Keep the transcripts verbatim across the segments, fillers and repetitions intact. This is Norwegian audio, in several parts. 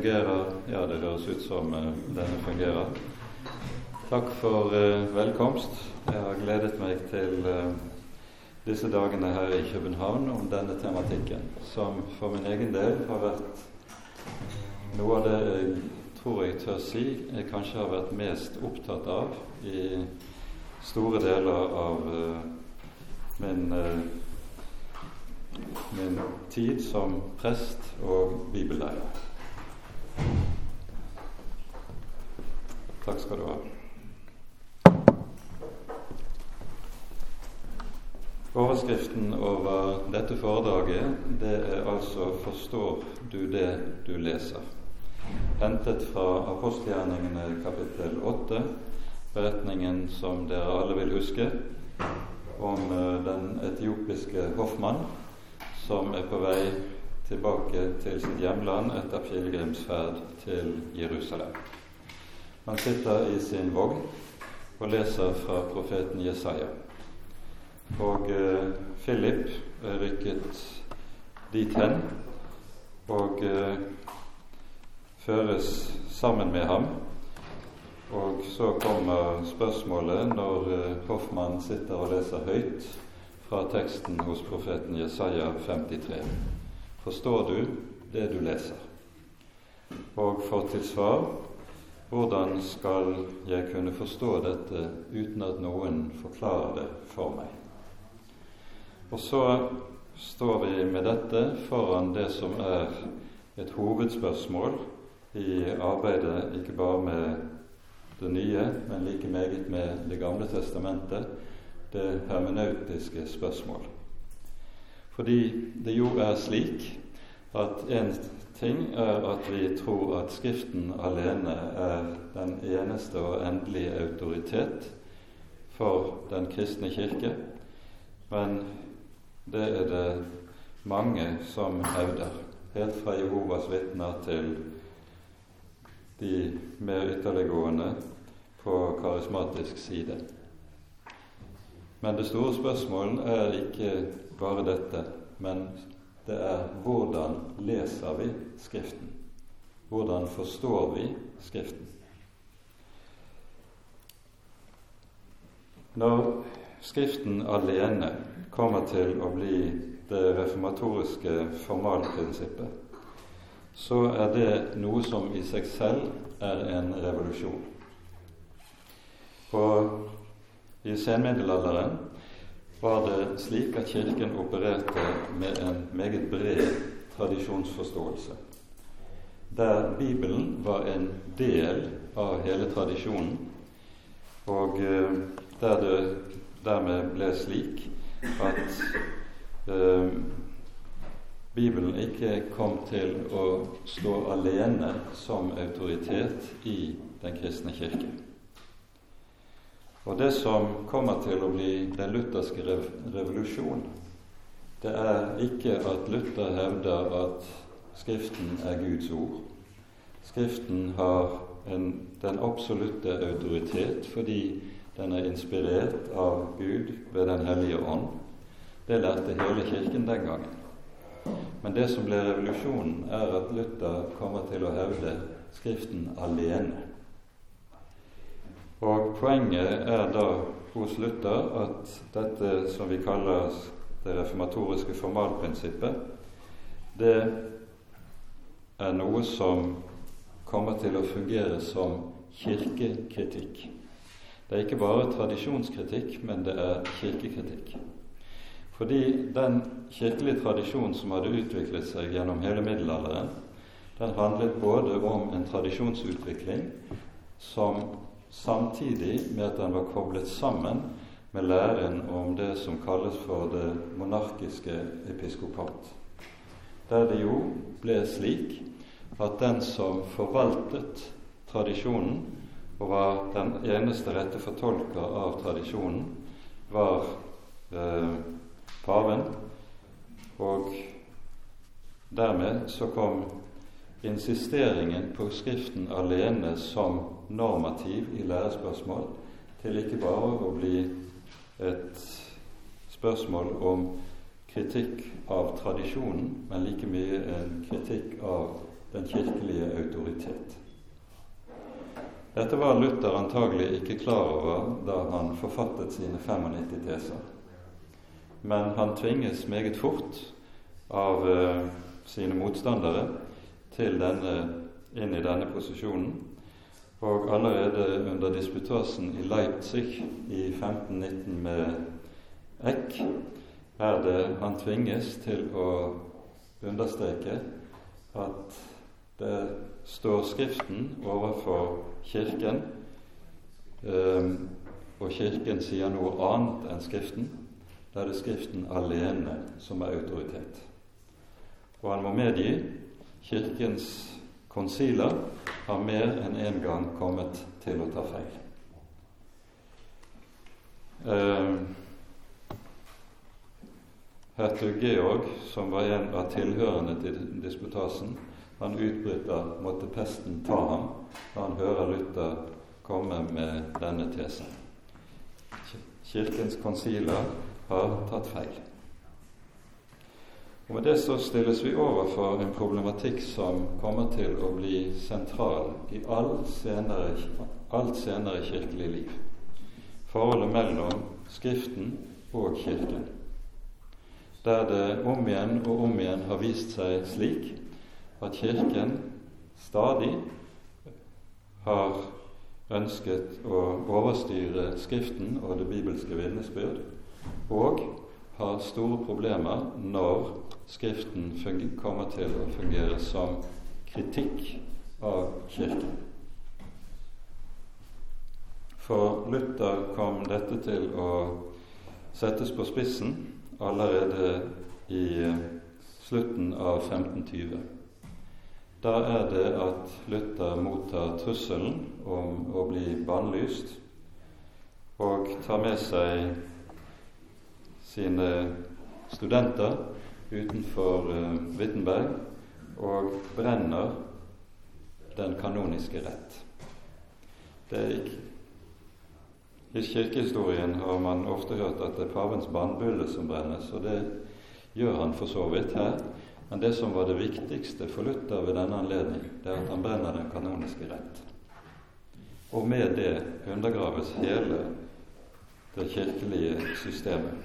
fungerer. Ja, det høres ut som uh, denne fungerer. Takk for uh, velkomst. Jeg har gledet meg til uh, disse dagene her i København om denne tematikken, som for min egen del har vært noe av det jeg tror jeg tør si jeg kanskje har vært mest opptatt av i store deler av uh, min uh, min tid som prest og bibellærer. Takk skal du ha. Overskriften over dette foredraget, det er altså «Forstår du det du leser?» Hentet fra Apostelgjerningene kapittel åtte, beretningen som dere alle vil huske, om den etiopiske hoffmann som er på vei tilbake til sitt hjemland etter pilegrimsferd til Jerusalem. Han sitter i sin vogn og leser fra profeten Jesaja. Og eh, Philip er rykket dit hen og eh, føres sammen med ham. Og så kommer spørsmålet når eh, hoffmannen sitter og leser høyt fra teksten hos profeten Jesaja femtitre. Forstår du det du leser? Og får til svar, hvordan skal jeg kunne forstå dette uten at noen forklarer det for meg? Og så står vi med dette foran det som er et hovedspørsmål i arbeidet, ikke bare med det nye, men like meget med Det gamle testamentet, det hermeneutiske spørsmål. Fordi det jo er slik at en ting er at vi tror at Skriften alene er den eneste og endelige autoritet for den kristne kirke, men det er det mange som hevder, helt fra Jehovas vitner til de mer ytterliggående på karismatisk side. Men det store spørsmålet er ikke bare dette, men det er hvordan leser vi Skriften? Hvordan forstår vi Skriften? Når Skriften alene kommer til å bli det reformatoriske formalprinsippet, så er det noe som i seg selv er en revolusjon. Og i senmiddelalderen var det slik at kirken opererte med en meget bred tradisjonsforståelse, der Bibelen var en del av hele tradisjonen, og der det dermed ble slik at eh, Bibelen ikke kom til å stå alene som autoritet i den kristne kirke. Og det som kommer til å bli den lutherske revolusjon, det er ikke at Luther hevder at Skriften er Guds ord. Skriften har en, den absolutte autoritet fordi den er inspirert av Gud ved den hellige ånd. Det lærte hele kirken den gangen. Men det som ble revolusjonen, er at Luther kommer til å hevde Skriften alene. Og poenget er da hos Luther at dette som vi kaller det reformatoriske formalprinsippet, det er noe som kommer til å fungere som kirkekritikk. Det er ikke bare tradisjonskritikk, men det er kirkekritikk. Fordi den kirkelige tradisjon som hadde utviklet seg gjennom hele middelalderen, den handlet både om en tradisjonsutvikling som samtidig med at den var koblet sammen med læren om det som kalles for det monarkiske episkopat, der det jo ble slik at den som forvaltet tradisjonen og var den eneste rette fortolker av tradisjonen, var eh, paven, og dermed så kom insisteringen på Skriften alene som normativ i lærespørsmål til ikke bare å bli et spørsmål om kritikk av tradisjonen, men like mye en kritikk av den kirkelige autoritet. Dette var Luther antagelig ikke klar over da han forfattet sine nittini teser. Men han tvinges meget fort av uh, sine motstandere til denne, inn i denne posisjonen, og allerede under disputasen i Leipzig i femten nitten med Eck er det han tvinges til å understreke at det står Skriften overfor Kirken, eh, og Kirken sier noe annet enn Skriften. Da er det Skriften alene som er autoritet. Og han må medgi Kirkens konsiler har mer enn en gang kommet til å ta feil. Eh, Hertug Georg, som var en av tilhørende til disputasen, han utbryter måtte pesten ta ham da han hører Luther komme med denne tesen. Kirkens konsiler har tatt feil. Og med det så stilles vi overfor en problematikk som kommer til å bli sentral i alt senere, alt senere kirkelig liv. Forholdet mellom Skriften og Kirken, der det om igjen og om igjen har vist seg slik at Kirken stadig har ønsket å overstyre Skriften og det bibelske vitnesbyrd, og har store problemer når Skriften kommer til å fungere som kritikk av Kirken. For Luther kom dette til å settes på spissen allerede i slutten av femten tyve. Da er det at Luther mottar trusselen om å bli bannlyst og tar med seg sine studenter utenfor uh, Wittenberg og brenner den kanoniske rett. Det er ikke I kirkehistorien har man ofte hørt at det er pavens bannbulle som brennes, og det gjør han for så vidt her. Men det som var det viktigste for Luther ved denne anledning, det er at han brenner den kanoniske rett. Og med det undergraves hele det kirkelige systemet.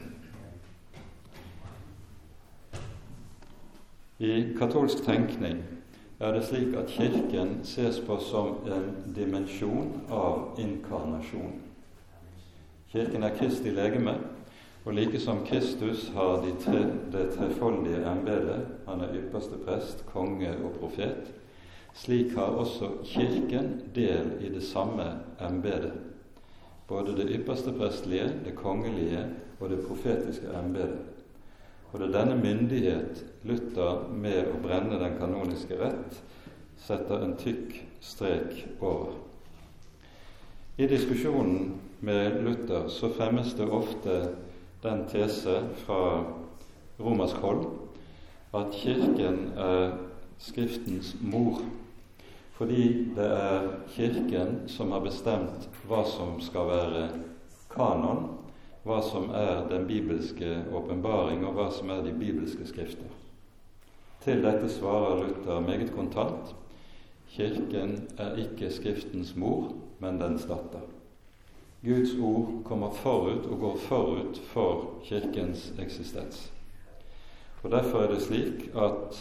I katolsk tenkning er det slik at Kirken ses på som en dimensjon av inkarnasjon. Kirken er Kristi legeme, og like som Kristus har de tre, det trefoldige embedet, han er ypperste prest, konge og profet, slik har også Kirken del i det samme embedet. Både det ypperste prestlige, det kongelige og det profetiske embedet. Og det er denne myndighet Luther med å brenne den kanoniske rett setter en tykk strek over. I diskusjonen med Luther så fremmes det ofte den tese fra romersk hold at Kirken er Skriftens mor, fordi det er Kirken som har bestemt hva som skal være kanon, hva som er den bibelske åpenbaring og hva som er de bibelske skrifter. Til dette svarer Luther meget kontant: Kirken er ikke Skriftens mor, men dens datter. Guds ord kommer forut og går forut for Kirkens eksistens. Og derfor er det slik at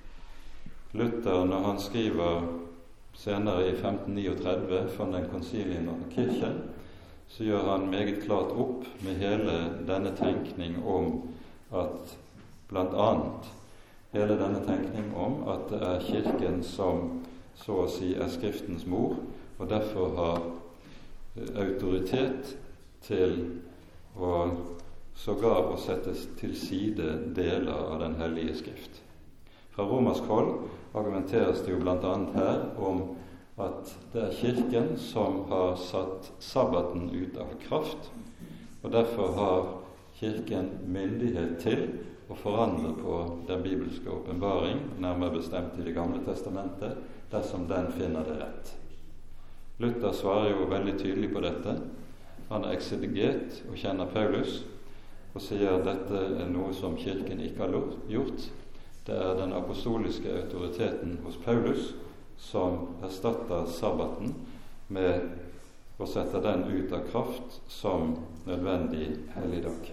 Luther, når han skriver senere i femten trettini fra den konsilien av Kirken, så gjør han meget klart opp med hele denne tenkning om at blant annet hele denne tenkning om at det er Kirken som så å si er Skriftens mor, og derfor har autoritet til å sågar å settes til side deler av den hellige skrift. Fra romersk hold argumenteres det jo blant annet her om at det er Kirken som har satt sabbaten ut av kraft, og derfor har Kirken myndighet til å forandre på den bibelske åpenbaring, nærmere bestemt i Det gamle testamentet, dersom den finner det rett. Luther svarer jo veldig tydelig på dette. Han er ekseget og kjenner Paulus og sier at dette er noe som Kirken ikke har gjort. Det er den apostoliske autoriteten hos Paulus som erstatter sabbaten med å sette den ut av kraft som nødvendig helligdag.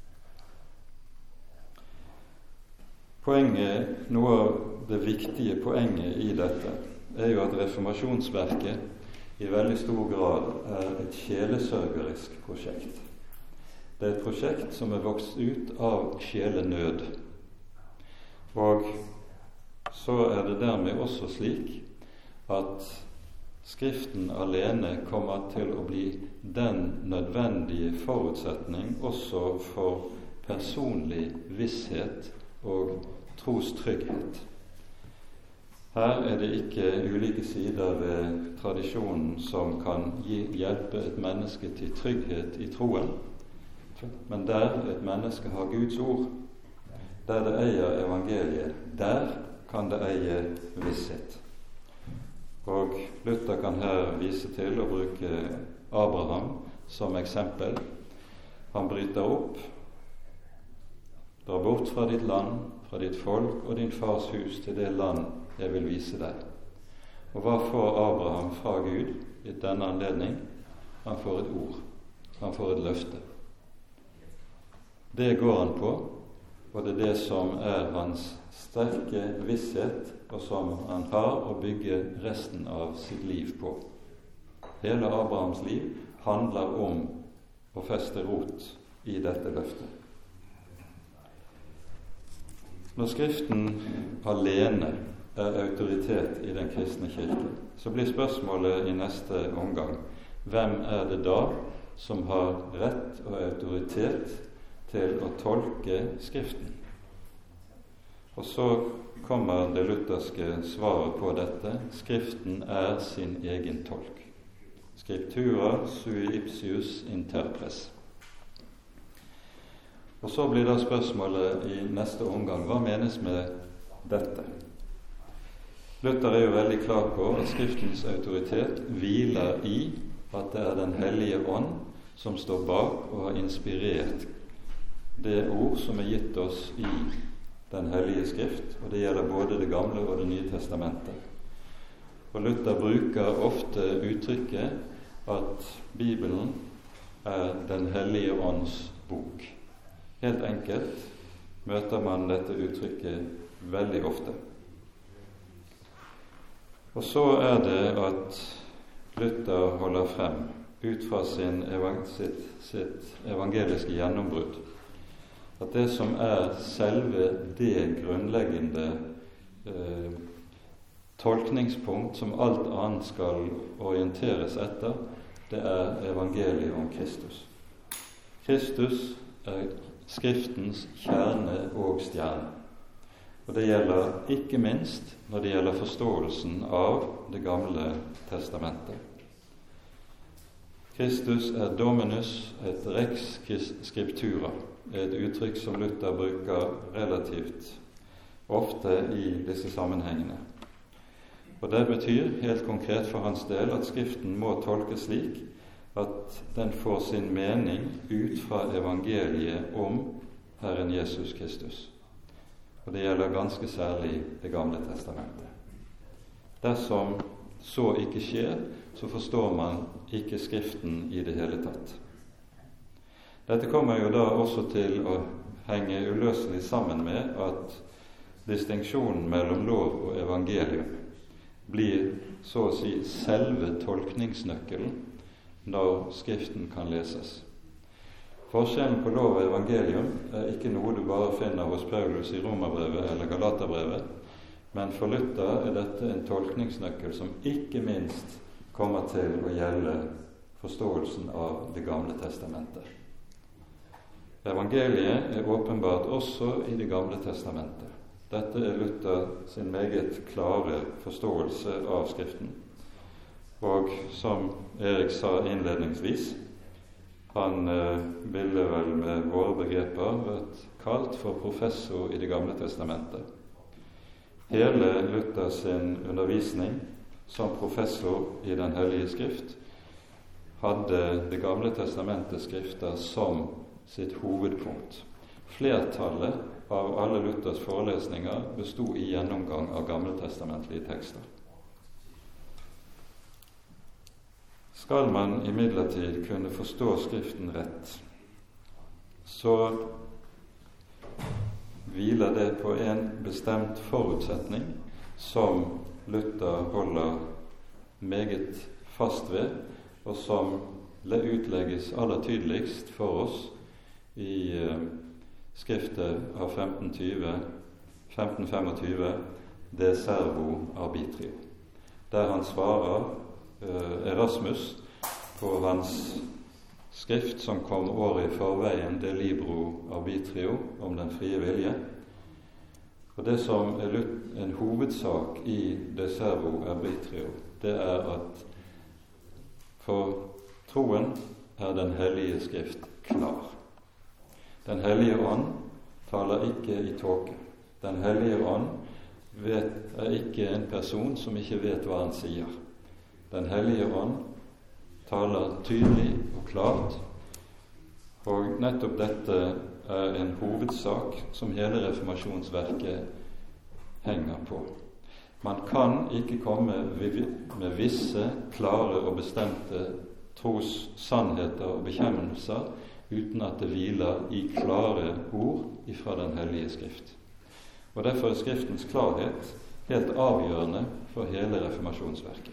Poenget, noe av det viktige poenget i dette, er jo at reformasjonsverket i veldig stor grad er et sjelesørgerisk prosjekt. Det er et prosjekt som er vokst ut av sjelenød. Og så er det dermed også slik at Skriften alene kommer til å bli den nødvendige forutsetning også for personlig visshet og trostrygghet. Her er det ikke ulike sider ved tradisjonen som kan gi, hjelpe et menneske til trygghet i troen, men der et menneske har Guds ord, der det eier evangeliet, der kan det eie visshet. Og Luther kan her vise til å bruke Abraham som eksempel. Han bryter opp, drar bort fra ditt land, fra ditt folk og din fars hus til det land jeg vil vise deg. Og hva får Abraham fra Gud i denne anledning? Han får et ord, han får et løfte. Det går han på, og det er det som er hans sterke visshet, og som han har å bygge resten av sitt liv på. Hele Abrahams liv handler om å feste rot i dette løftet. Når Skriften alene er autoritet i den kristne kirke, så blir spørsmålet i neste omgang: hvem er det da som har rett og autoritet til å tolke Skriften? Og så kommer det lutherske svaret på dette: Skriften er sin egen tolk. Scriptura sui ipsius interpres. Og så blir da spørsmålet i neste omgang: hva menes med dette? Luther er jo veldig klar på at Skriftens autoritet hviler i at det er Den hellige ånd som står bak og har inspirert det ord som er gitt oss i Den hellige skrift, og det gjelder både Det gamle og Det nye testamentet. Og Luther bruker ofte uttrykket at Bibelen er Den hellige ånds bok. Helt enkelt møter man dette uttrykket veldig ofte. Og så er det at Luther holder frem, ut fra sin, sitt, sitt evangeliske gjennombrudd, at det som er selve det grunnleggende eh, tolkningspunkt som alt annet skal orienteres etter, det er evangeliet om Kristus. Kristus er Skriftens kjerne og stjerne. Og det gjelder ikke minst når det gjelder forståelsen av Det gamle testamentet. Kristus er Dominus et rex scriptura, et uttrykk som Luther bruker relativt ofte i disse sammenhengene. Og det betyr helt konkret for hans del at Skriften må tolkes slik at den får sin mening ut fra evangeliet om Herren Jesus Kristus. Og det gjelder ganske særlig Det gamle testamentet. Dersom så ikke skjer, så forstår man ikke Skriften i det hele tatt. Dette kommer jo da også til å henge uløselig sammen med at distinksjonen mellom lov og evangelium blir så å si selve tolkningsnøkkelen når Skriften kan leses. Forskjellen på lov og evangelium er ikke noe du bare finner hos Paulus i Romerbrevet eller Galaterbrevet, men for Luther er dette en tolkningsnøkkel som ikke minst kommer til å gjelde forståelsen av Det gamle testamentet. Evangeliet er åpenbart også i Det gamle testamentet. Dette er Luther sin meget klare forståelse av Skriften. Og som Erik sa innledningsvis, han eh, ville vel med våre begreper vært kalt for professor i Det gamle testamentet. Hele Luther sin undervisning som professor i Den hellige skrift hadde Det gamle testamentets skrifter som sitt hovedpunkt. Flertallet av alle Luthers forelesninger bestod i gjennomgang av gammeltestamentlige tekster. Skal man imidlertid kunne forstå Skriften rett, så hviler det på en bestemt forutsetning som Luther holder meget fast ved, og som utlegges aller tydeligst for oss i uh, skriftet av femten femtityve De Servo Arbitrio, der han svarer uh, Erasmus på hans skrift som kom året i forveien, De Libro Arbitrio, om den frie vilje. Og det som er en hovedsak i De Servo Arbitrio, det er at for troen er Den hellige skrift klar. Den hellige ånd taler ikke i tåke. Den hellige ånd vet, er ikke en person som ikke vet hva han sier. Den hellige ånd taler tydelig og klart, og nettopp dette er en hovedsak som hele reformasjonsverket henger på. Man kan ikke komme med visse klare og bestemte tros sannheter og bekjennelser uten at det hviler i klare ord ifra Den hellige skrift. Og derfor er Skriftens klarhet helt avgjørende for hele reformasjonsverket.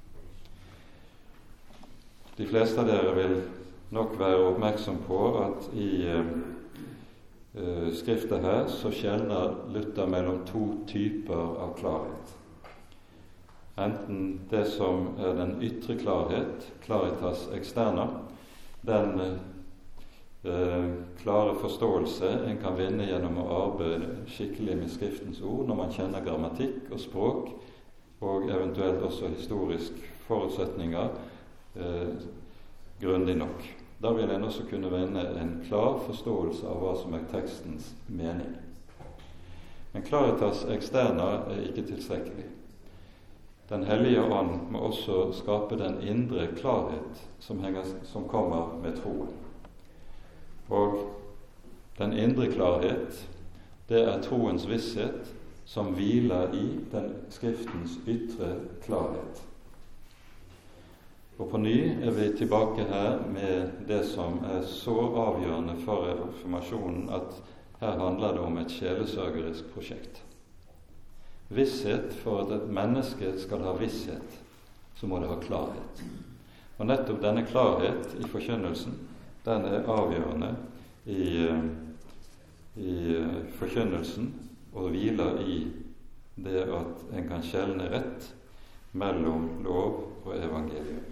De fleste av dere vil nok være oppmerksom på at i uh, skriftet her så skjelner Luther mellom to typer av klarhet. Enten det som er den ytre klarhet, claritas externa, den eh, klare forståelse en kan vinne gjennom å arbeide skikkelig med Skriftens ord når man kjenner grammatikk og språk, og eventuelt også historiske forutsetninger eh, grundig nok. Da vil en også kunne vinne en klar forståelse av hva som er tekstens mening. Men claritas externa er ikke tilstrekkelig. Den hellige ånd må også skape den indre klarhet som, henger, som kommer med troen. Og den indre klarhet, det er troens visshet som hviler i den Skriftens ytre klarhet. Og på ny er vi tilbake her med det som er så avgjørende for reformasjonen, at her handler det om et sjelesørgerisk prosjekt. Visshet, for at et menneske skal ha visshet, så må det ha klarhet. Og nettopp denne klarhet i forkynnelsen, den er avgjørende i, i forkynnelsen, og hviler i det at en kan skjelne rett mellom lov og evangelium.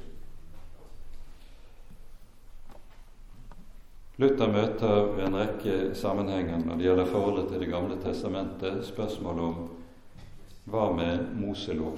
Luther møter ved en rekke sammenhenger når det gjelder forholdet til Det gamle testamentet spørsmål om hva med Moselov.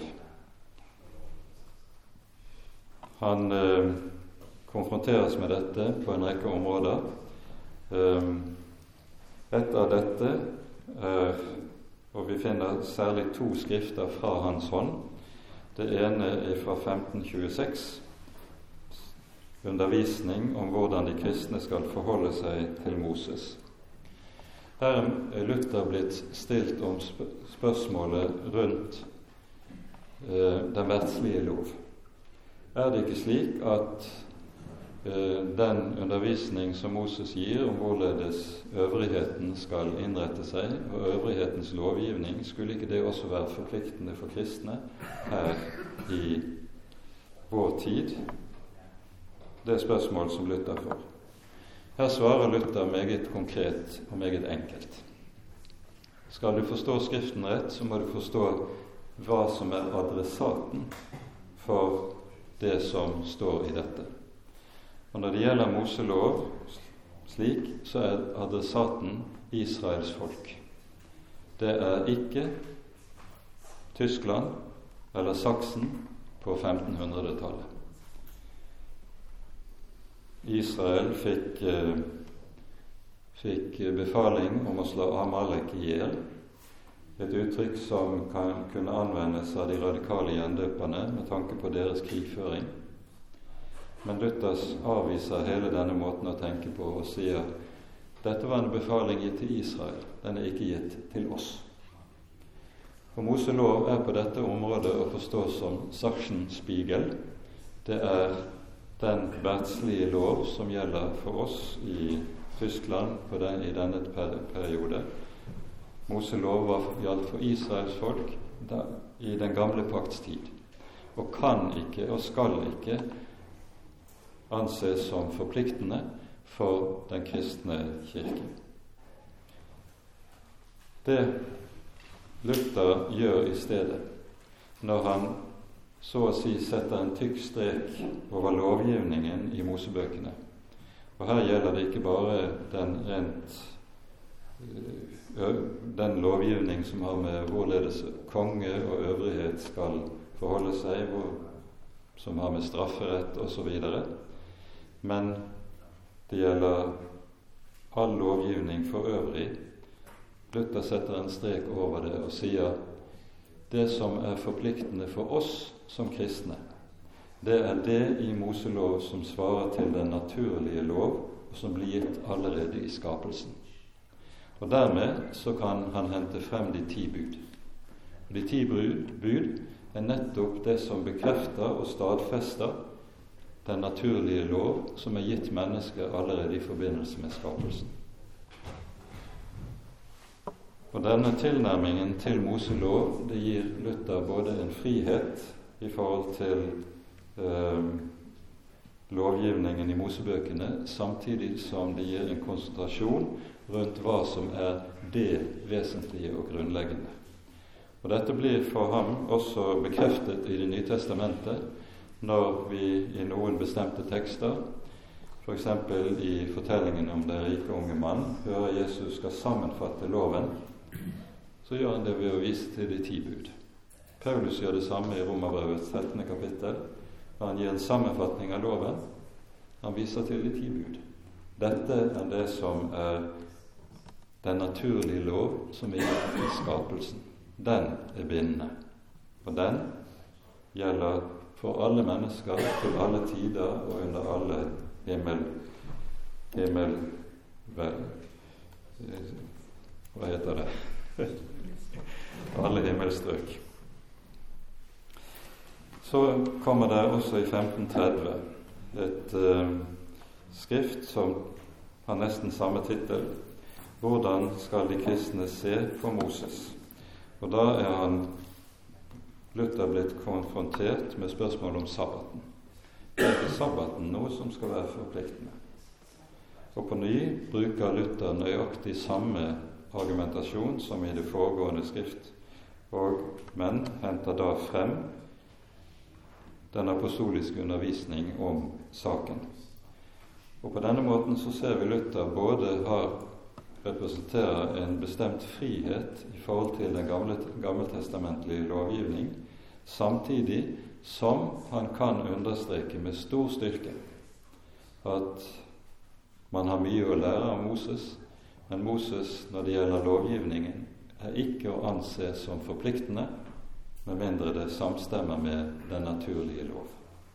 Han eh, konfronteres med dette på en rekke områder. Eh, et av dette er, og vi finner særlig to skrifter fra hans hånd. Det ene er fra femten tjueseks, undervisning om hvordan de kristne skal forholde seg til Moses. Her er Luther blitt stilt om spørsmålet rundt eh, den verdslige lov. Er det ikke slik at eh, den undervisning som Moses gir om hvorledes øvrigheten skal innrette seg, og øvrighetens lovgivning, skulle ikke det også være forpliktende for kristne her i vår tid? Det er spørsmål som Luther får. Her svarer Luther meget konkret og meget enkelt. Skal du forstå Skriften rett, så må du forstå hva som er adressaten for det som står i dette. Og når det gjelder Moselov slik, så er adressaten Israels folk. Det er ikke Tyskland eller Saksen på femtenhundretallet. Israel fikk, eh, fikk befaling om å slå Amalek i hjel, et uttrykk som kan kunne anvendes av de radikale gjendøperne med tanke på deres krigføring. Men Luthers avviser hele denne måten å tenke på og sier dette var en befaling gitt til Israel, den er ikke gitt til oss. For Moselov er på dette området å forstå som Sachsenspiegel. Det er den verdslige lov som gjelder for oss i Tyskland på den, i denne periode. Moselov var gjaldt for Israels folk da, i den gamle pakts tid, og kan ikke og skal ikke anses som forpliktende for den kristne kirke. Det Luther gjør i stedet, når han så å si setter en tykk strek over lovgivningen i Mosebøkene, og her gjelder det ikke bare den rent den lovgivning som har med hvorledes konge og øvrighet skal forholde seg, hvor, som har med strafferett og så videre, men det gjelder all lovgivning for øvrig. Luther setter en strek over det og sier det som er forpliktende for oss som kristne, det er det i Moselov som svarer til den naturlige lov, og som blir gitt allerede i skapelsen. Og dermed så kan han hente frem de ti bud. Og de ti bud er nettopp det som bekrefter og stadfester den naturlige lov som er gitt mennesker allerede i forbindelse med skapelsen. Og denne tilnærmingen til Moselov, det gir Luther både en frihet i forhold til eh, lovgivningen i Mosebøkene, samtidig som det gir en konsentrasjon rundt hva som er det vesentlige og grunnleggende. Og dette blir for ham også bekreftet i Det nye testamentet, når vi i noen bestemte tekster, for eksempel i fortellingen om den rike unge mann, hører Jesus skal sammenfatte loven, så gjør han det ved å vise til de ti bud. Paulus gjør det samme i Romerbrevets trettende kapittel, og han gir en sammenfatning av loven. Han viser til de ti bud. Dette er det som er den naturlige lov som er gitt i skapelsen. Den er bindende, og den gjelder for alle mennesker til alle tider og under alle himmel, himmel vel, hva heter det? Alle himmelstrøk. Så kommer det også i femten tretti et uh, skrift som har nesten samme tittel: Hvordan skal de kristne se på Moses? Og da er han Luther blitt konfrontert med spørsmål om sabbaten. Det er ikke sabbaten noe som skal være forpliktende. Og på ny bruker Luther nøyaktig samme argumentasjon som i det foregående skrift, og, men henter da frem den apostoliske undervisning om saken. Og på denne måten så ser vi Luther både har representerer en bestemt frihet i forhold til den gamle, gammeltestamentlige lovgivning, samtidig som han kan understreke med stor styrke at man har mye å lære av Moses, men Moses, når det gjelder lovgivningen, er ikke å anse som forpliktende, med mindre det samstemmer med den naturlige lov.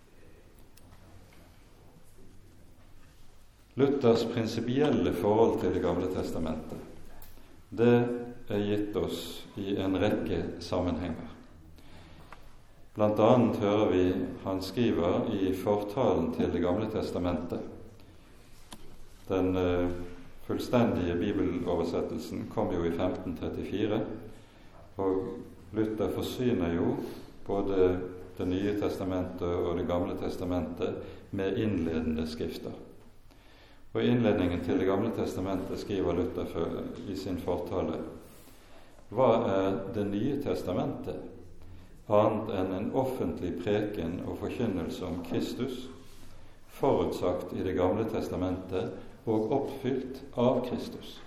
Luthers prinsipielle forhold til Det gamle testamentet, det er gitt oss i en rekke sammenhenger. Blant annet hører vi han skriver i fortalen til Det gamle testamentet. Den uh, fullstendige bibeloversettelsen kom jo i femten trettifire, og Luther forsyner jo både Det nye testamentet og Det gamle testamentet med innledende skrifter. Og i innledningen til Det gamle testamentet skriver Luther for, i sin fortale: Hva er Det nye testamentet annet enn en offentlig preken og forkynnelse om Kristus, forutsagt i Det gamle testamentet og oppfylt av Kristus?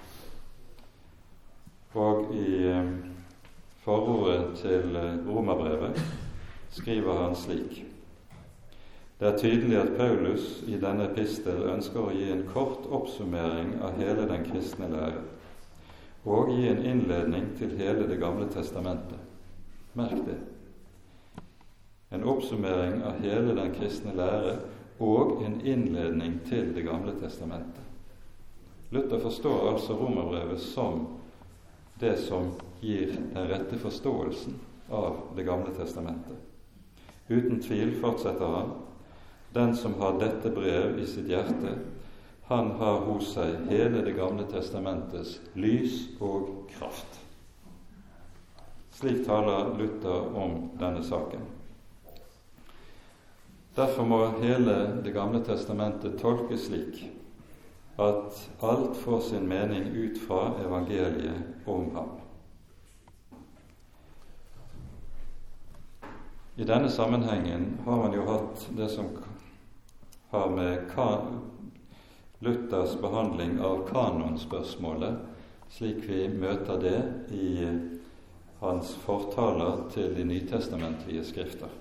Og i eh, forordet til Romerbrevet skriver han slik: Det er tydelig at Paulus i denne epistel ønsker å gi en kort oppsummering av hele den kristne lære, og gi en innledning til hele Det gamle testamentet. Merk det. En oppsummering av hele den kristne lære og en innledning til Det gamle testamentet. Luther forstår altså romerbrevet som det som gir den rette forståelsen av Det gamle testamentet. Uten tvil, fortsetter han, den som har dette brev i sitt hjerte, han har hos seg hele Det gamle testamentets lys og kraft. Slik taler Luther om denne saken. Derfor må hele Det gamle testamentet tolkes slik at alt får sin mening ut fra evangeliet om ham. I denne sammenhengen har man jo hatt det som har med Luthers behandling av kanonspørsmålet, slik vi møter det i hans fortaler til de nytestamentlige skrifter.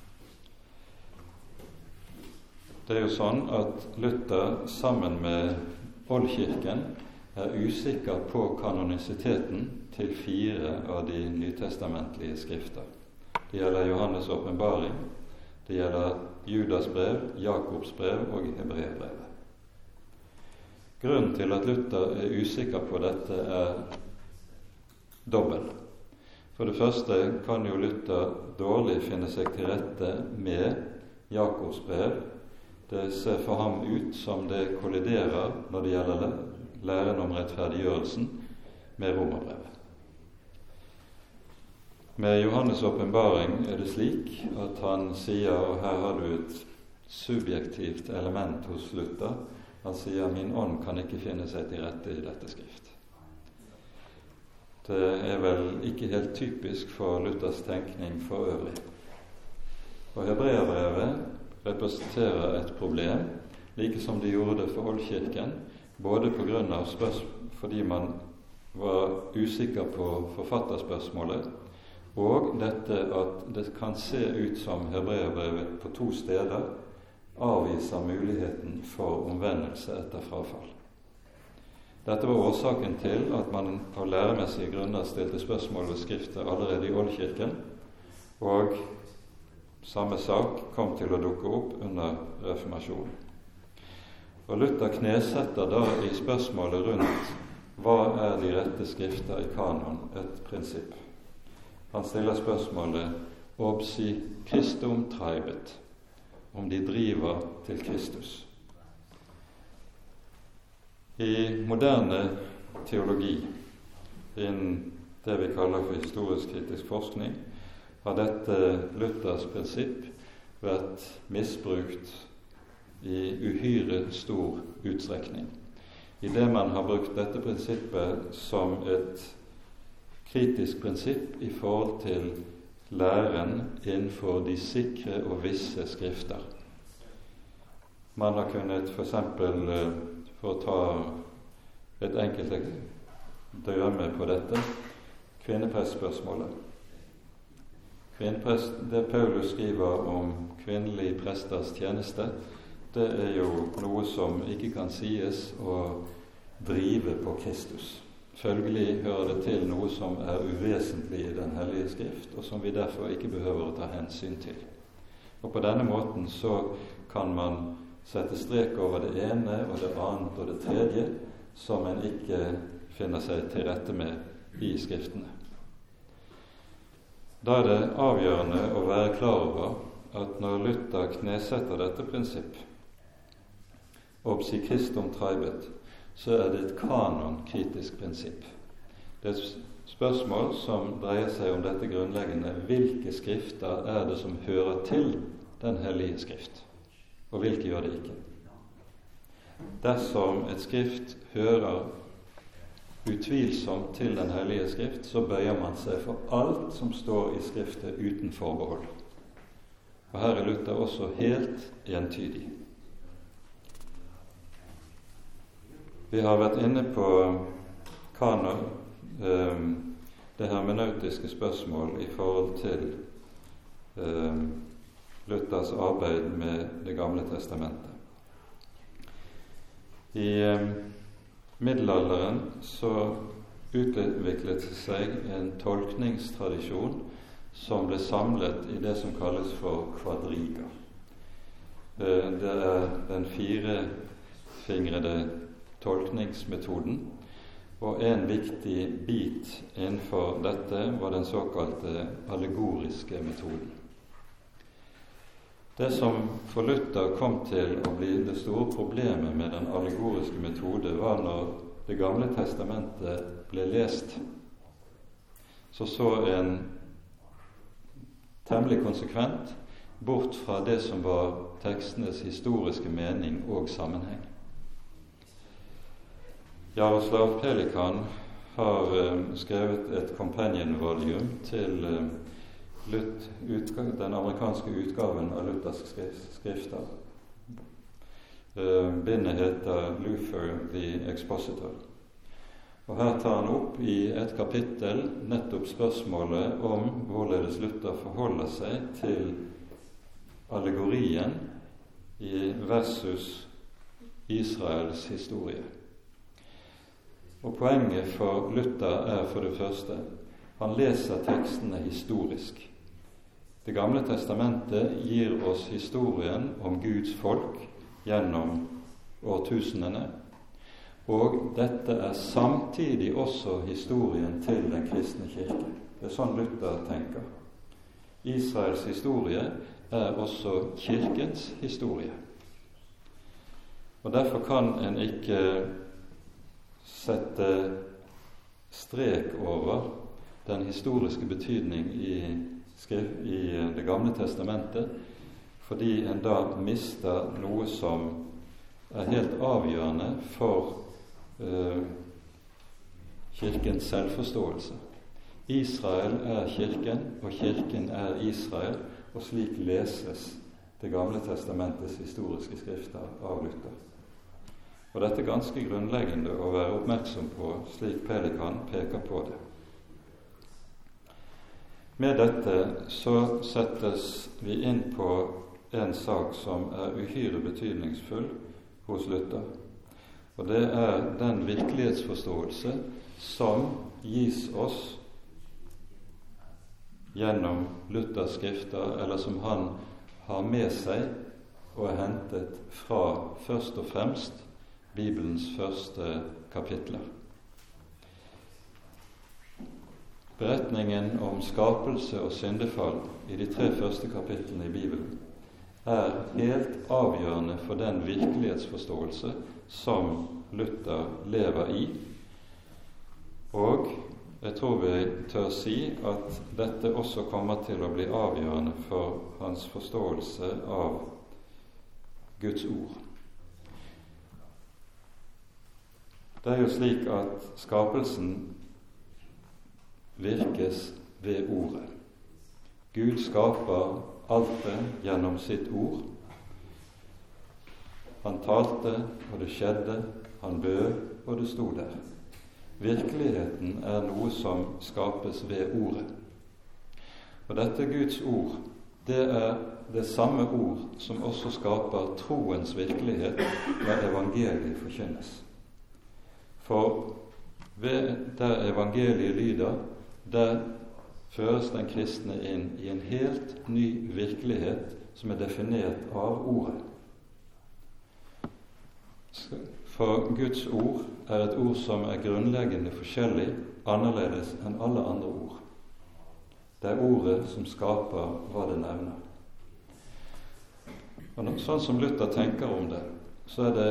Det er jo sånn at Luther sammen med Oldkirken er usikker på kanonisiteten til fire av de nytestamentlige skrifter. Det gjelder Johannes' åpenbaring, det gjelder Judas brev, Jakobs brev og Hebreerbrevet. Grunnen til at Luther er usikker på dette er dobbel. For det første kan jo Luther dårlig finne seg til rette med Jakobs brev. Det ser for ham ut som det kolliderer når det gjelder læren om rettferdiggjørelsen med romerbrevet. Med Johannes' åpenbaring er det slik at han sier, og her har du et subjektivt element hos Luther, han sier min ånd kan ikke finne seg til rette i dette skrift. Det er vel ikke helt typisk for Luthers tenkning for øvrig. Og Hebreerbrevet representerer et problem, like som de gjorde det for Oldkirken, både på grunn av spørsmål, fordi man var usikker på forfatterspørsmålet, og dette at det kan se ut som Hebreerbrevet på to steder avviser muligheten for omvendelse etter frafall. Dette var årsaken til at man av læremessige grunner stilte spørsmål ved skriftet allerede i Oldkirken, og samme sak kom til å dukke opp under reformasjonen. Og Luther knesetter da i spørsmålet rundt hva er de rette skrifter i kanon et prinsipp. Han stiller spørsmålet ob si Christum treibet, om de driver til Kristus. I moderne teologi, innen det vi kaller for historisk kritisk forskning, har dette Luthers prinsipp vært misbrukt i uhyre stor utstrekning. I det man har brukt dette prinsippet som et kritisk prinsipp i forhold til læren innenfor de sikre og visse skrifter. Man har kunnet for eksempel, for å ta et enkelt drømme på dette, kvinneprestspørsmålet. Det Paulus skriver om kvinnelige presters tjeneste, det er jo noe som ikke kan sies å drive på Kristus. Følgelig hører det til noe som er uvesentlig i Den hellige skrift, og som vi derfor ikke behøver å ta hensyn til. Og på denne måten så kan man sette strek over det ene og det annet og det tredje som en ikke finner seg til rette med i skriftene. Da er det avgjørende å være klar over at når Luther knesetter dette prinsipp, ob si Christum treibet, så er det et kanonkritisk prinsipp. Det er et spørsmål som dreier seg om dette grunnleggende: hvilke skrifter er det som hører til Den hellige skrift, og hvilke gjør det ikke? Dersom et skrift hører utvilsomt til Den hellige skrift, så bøyer man seg for alt som står i skriftet uten forbehold. Og her er Luther også helt entydig. Vi har vært inne på kanon, eh, det hermeneutiske spørsmål i forhold til eh, Luthers arbeid med Det gamle testamentet. I eh, middelalderen så utviklet seg en tolkningstradisjon som ble samlet i det som kalles for kvadriga. Eh, det er den firefingrede tolkningsmetoden, og en viktig bit innenfor dette var den såkalte allegoriske metoden. Det som for Luther kom til å bli det store problemet med den allegoriske metode, var når Det gamle testamentet ble lest, så så en temmelig konsekvent bort fra det som var tekstenes historiske mening og sammenheng. Jaroslav Pelikan har uh, skrevet et companion-volume til uh, Lut, utga- den amerikanske utgaven av Luthers skrifter. Uh, bindet heter Luther the Expositor. Og her tar han opp i et kapittel nettopp spørsmålet om hvorledes Luther forholder seg til allegorien i versus Israels historie. Og poenget for Luther er for det første, han leser tekstene historisk. Det gamle testamentet gir oss historien om Guds folk gjennom årtusenene, og dette er samtidig også historien til den kristne kirke. Det er sånn Luther tenker. Israels historie er også kirkens historie. Og derfor kan en ikke sette strek over den historiske betydning i, i Det gamle testamentet, fordi en da mister noe som er helt avgjørende for uh, kirkens selvforståelse. Israel er kirken, og kirken er Israel, og slik leses Det gamle testamentets historiske skrifter av Luther. Og dette er ganske grunnleggende å være oppmerksom på, slik Pelikan peker på det. Med dette så settes vi inn på en sak som er uhyre betydningsfull hos Luther, og det er den virkelighetsforståelse som gis oss gjennom Luthers skrifter, eller som han har med seg og er hentet fra først og fremst Bibelens første kapitler. Beretningen om skapelse og syndefall i de tre første kapitlene i Bibelen er helt avgjørende for den virkelighetsforståelse som Luther lever i, og jeg tror vi tør si at dette også kommer til å bli avgjørende for hans forståelse av Guds ord. Det er jo slik at skapelsen virkes ved ordet. Gud skaper alt det gjennom sitt ord. Han talte, og det skjedde. Han bød, og det sto der. Virkeligheten er noe som skapes ved ordet. Og dette Guds ord, det er det samme ord som også skaper troens virkelighet når evangeliet forkynnes. For ved der evangeliet lyder, der føres den kristne inn i en helt ny virkelighet som er definert av ordet. For Guds ord er et ord som er grunnleggende forskjellig, annerledes enn alle andre ord. Det er ordet som skaper hva det nevner. Og sånn som Luther tenker om det, så er det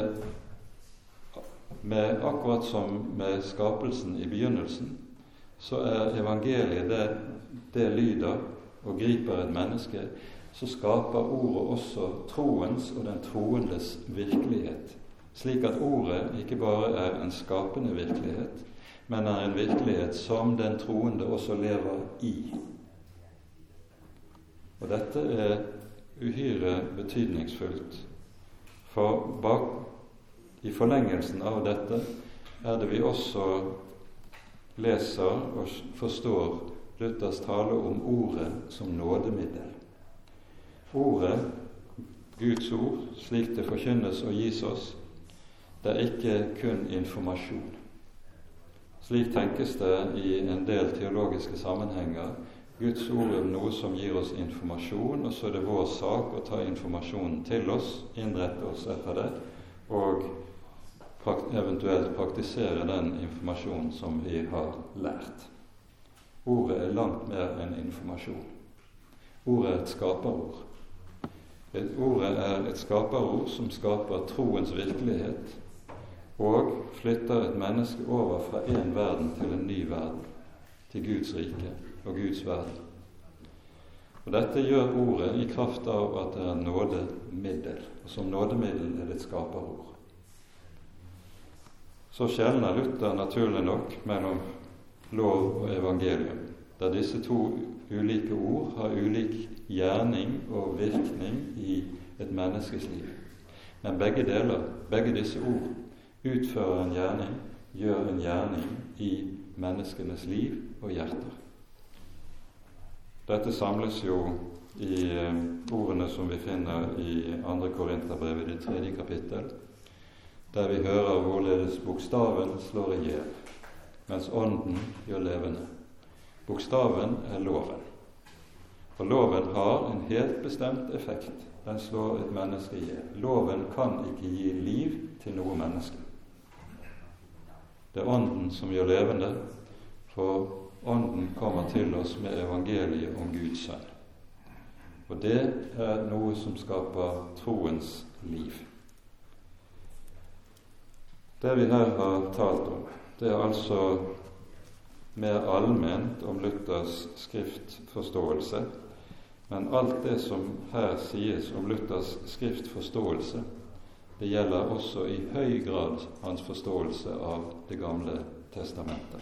med, akkurat som med skapelsen i begynnelsen, så er evangeliet det, det lyder og griper et menneske, så skaper ordet også troens og den troendes virkelighet. Slik at ordet ikke bare er en skapende virkelighet, men er en virkelighet som den troende også lever i. Og dette er uhyre betydningsfullt, for bak, i forlengelsen av dette er det vi også leser og forstår Luthers tale om ordet som nådemiddel. Ordet, Guds ord, slik det forkynnes og gis oss, det er ikke kun informasjon. Slik tenkes det i en del teologiske sammenhenger. Guds ord er noe som gir oss informasjon, og så er det vår sak å ta informasjonen til oss, innrette oss etter det, og eventuelt praktisere den informasjonen som vi har lært. Ordet er langt mer enn informasjon. Ordet er et skaperord. Et ordet er et skaperord som skaper troens virkelighet og flytter et menneske over fra en verden til en ny verden, til Guds rike og Guds verden. Og dette gjør ordet i kraft av at det er nådemiddel, og som nådemiddel er det et skaperord. Så skjelner Luther naturlig nok mellom lov og evangelium, der disse to ulike ord har ulik gjerning og virkning i et menneskes liv. Men begge deler, begge disse ord, utfører en gjerning, gjør en gjerning i menneskenes liv og hjerter. Dette samles jo i ordene som vi finner i andre Korinterbrev i det tredje kapittel, der vi hører hvorledes bokstaven slår i hjel, mens ånden gjør levende. Bokstaven er loven, og loven har en helt bestemt effekt. Den slår et menneske i hjel. Loven kan ikke gi liv til noe menneske. Det er ånden som gjør levende, for ånden kommer til oss med evangeliet om Guds sønn. Og det er noe som skaper troens liv. Det vi her har talt om, det er altså mer allment om Luthers skriftforståelse, men alt det som her sies om Luthers skriftforståelse, det gjelder også i høy grad hans forståelse av Det gamle testamentet.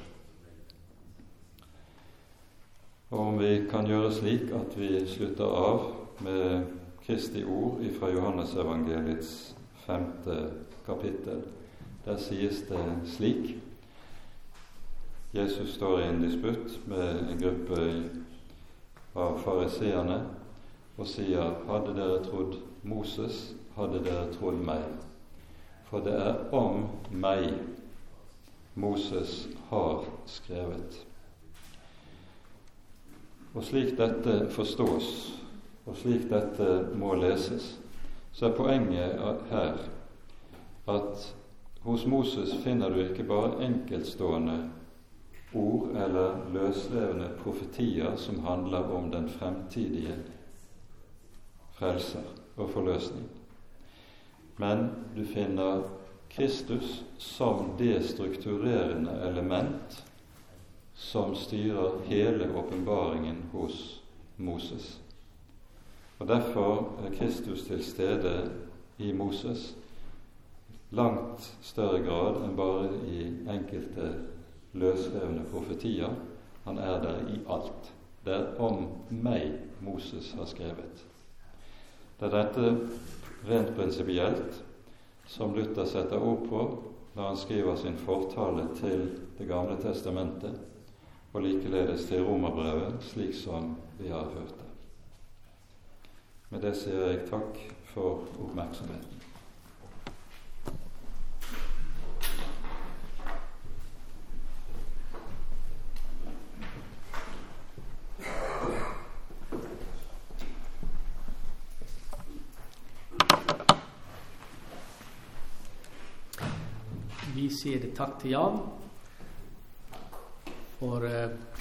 Og om vi kan gjøre slik at vi slutter av med Kristi ord fra Johannes evangeliets femte kapittel, der sies det slik: Jesus står i en disputt med en gruppe av fariseerne og sier: hadde dere trodd Moses, hadde dere trodd meg. For det er om meg Moses har skrevet. Og slik dette forstås, og slik dette må leses, så er poenget her at hos Moses finner du ikke bare enkeltstående ord eller løsrevne profetier som handler om den fremtidige frelser og forløsning. Men du finner Kristus som det strukturerende element som styrer hele åpenbaringen hos Moses. Og derfor er Kristus til stede i Moses langt større grad enn bare i enkelte løsrevne profetier. Han er der i alt. Det er om meg Moses har skrevet. Det er dette rent prinsipielt som Luther setter ord på når han skriver sin fortale til Det gamle testamentet, og likeledes til Romerbrevet, slik som vi har hørt det. Med det sier jeg takk for oppmerksomheten. Vi sier takk til Jan for